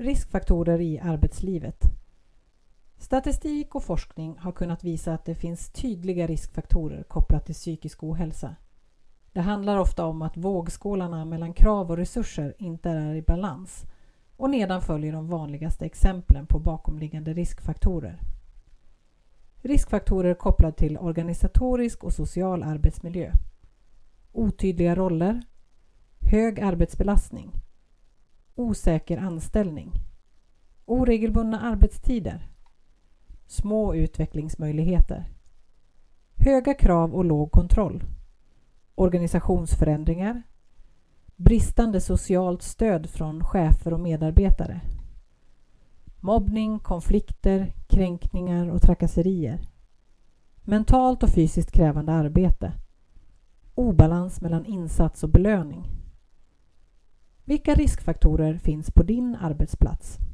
Riskfaktorer i arbetslivet. Statistik och forskning har kunnat visa att det finns tydliga riskfaktorer kopplat till psykisk ohälsa. Det handlar ofta om att vågskålarna mellan krav och resurser inte är i balans, och nedan följer de vanligaste exemplen på bakomliggande riskfaktorer. Riskfaktorer kopplade till organisatorisk och social arbetsmiljö. Otydliga roller, hög arbetsbelastning, osäker anställning, oregelbundna arbetstider, små utvecklingsmöjligheter, höga krav och låg kontroll, organisationsförändringar, bristande socialt stöd från chefer och medarbetare, mobbning, konflikter, kränkningar och trakasserier, mentalt och fysiskt krävande arbete, obalans mellan insats och belöning. Vilka riskfaktorer finns på din arbetsplats?